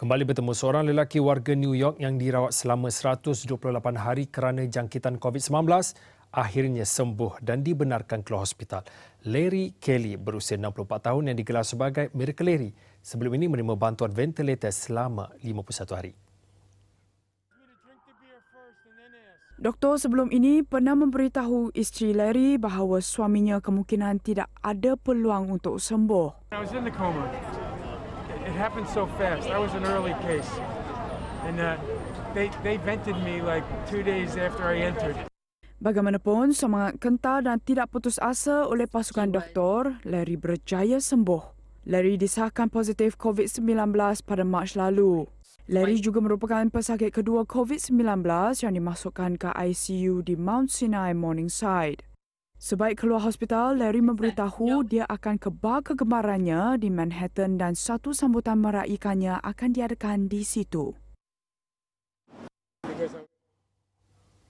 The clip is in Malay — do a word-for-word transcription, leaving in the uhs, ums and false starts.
Kembali bertemu seorang lelaki warga New York yang dirawat selama seratus dua puluh lapan hari kerana jangkitan covid sembilan belas akhirnya sembuh dan dibenarkan keluar hospital. Larry Kelly berusia enam puluh empat tahun yang digelar sebagai Miracle Larry sebelum ini menerima bantuan ventilator selama lima puluh satu hari. Doktor sebelum ini pernah memberitahu isteri Larry bahawa suaminya kemungkinan tidak ada peluang untuk sembuh. I was in the coma. It happened so fast. I was an early case. And uh, they, they vented me like two days after I entered. Bagaimanapun, semangat kental dan tidak putus asa oleh pasukan doktor, Larry berjaya sembuh. Larry disahkan positif covid sembilan belas pada Mac lalu. Larry juga merupakan pesakit kedua covid sembilan belas yang dimasukkan ke I C U di Mount Sinai Morningside. Sebaik keluar hospital, Larry memberitahu dia akan ke bar kegemarannya di Manhattan dan satu sambutan meraikannya akan diadakan di situ.